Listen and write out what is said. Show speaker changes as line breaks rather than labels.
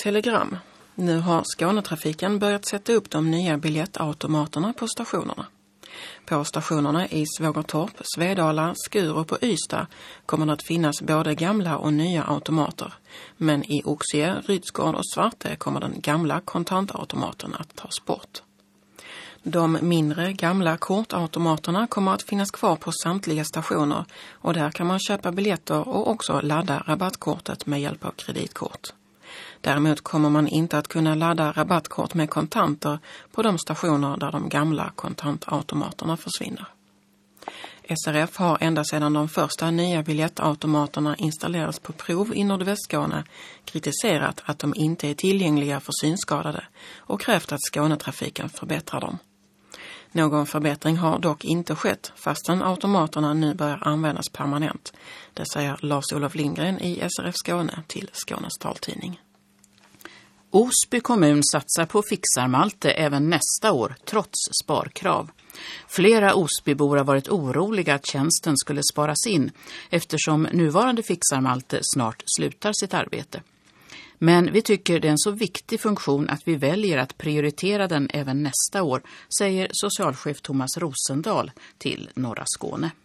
telegram. Nu har Skånetrafiken börjat sätta upp de nya biljettautomaterna på stationerna. På stationerna i Svågertorp, Svedala, Skurup och Ystad kommer det att finnas både gamla och nya automater. Men i Oxie, Rydsgård och Svarte kommer den gamla kontantautomaten att tas bort. De mindre gamla kortautomaterna kommer att finnas kvar på samtliga stationer och där kan man köpa biljetter och också ladda rabattkortet med hjälp av kreditkort. Däremot kommer man inte att kunna ladda rabattkort med kontanter på de stationer där de gamla kontantautomaterna försvinner. SRF har ända sedan de första nya biljettautomaterna installerades på prov i Nordvästskåne kritiserat att de inte är tillgängliga för synskadade och krävt att Skånetrafiken förbättrar dem. Någon förbättring har dock inte skett fastän automaterna nu börjar användas permanent. Det säger Lars-Olof Lindgren i SRF Skåne till Skånes taltidning.
Osby kommun satsar på fixarmalte även nästa år trots sparkrav. Flera Osbybor har varit oroliga att tjänsten skulle sparas in eftersom nuvarande fixarmalte snart slutar sitt arbete. Men vi tycker det är en så viktig funktion att vi väljer att prioritera den även nästa år, säger socialchef Thomas Rosendahl till Norra Skåne.